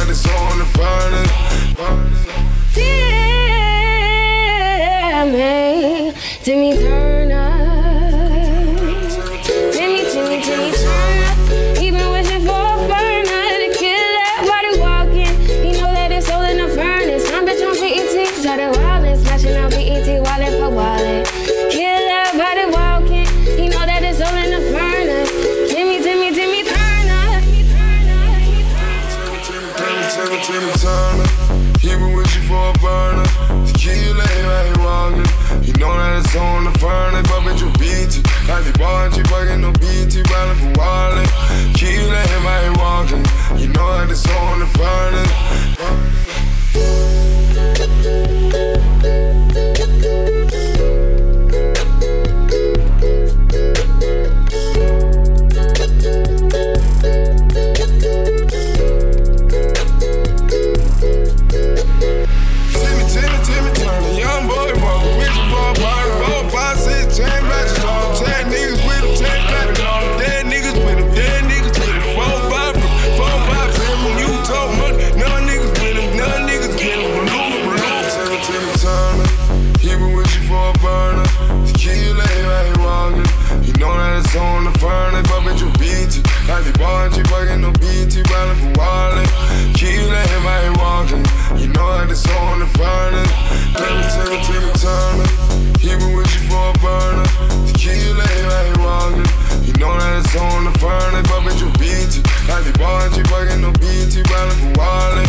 that it's on the furnace. Damn, hey, Timmy Turner. Timmy Turner. Even wishing for a burner to kill everybody walking. He know that it's all in the furnace. I'm bitch on PET, started wildin', smashing out PET, wallet for wallet. Kill everybody walking. He know that it's all in the furnace. Timmy Turner. Timmy Turner. He been wishing for a burner to kill everybody walking. You know that it's on the furnace, but bitch you BT. Like the bar, she fucking no BT, riding for wallet. Kill everybody walking. You know that it's on the furnace. Timmy Turner, young boy, walking with you for a party. 4, 5, 6, 10 matches on. 10 niggas with him, 10 clapping on. Dead niggas with him, 4, 5, 7 when you talk money. None niggas with him, none niggas get him. Timmy Turner, he been wishing for a burner to kill everybody walking. You know that it's on the furnace, but bitch you BT. Like the bar, she fucking no BT, riding for wallet. Kill everybody walking. You know that it's on the furnace. Timmy Turner, he been wishing for a burner to kill everybody walking. You know that it's on the furnace, but bitch you BT. Like the bar, she fucking no BT, riding for wallet.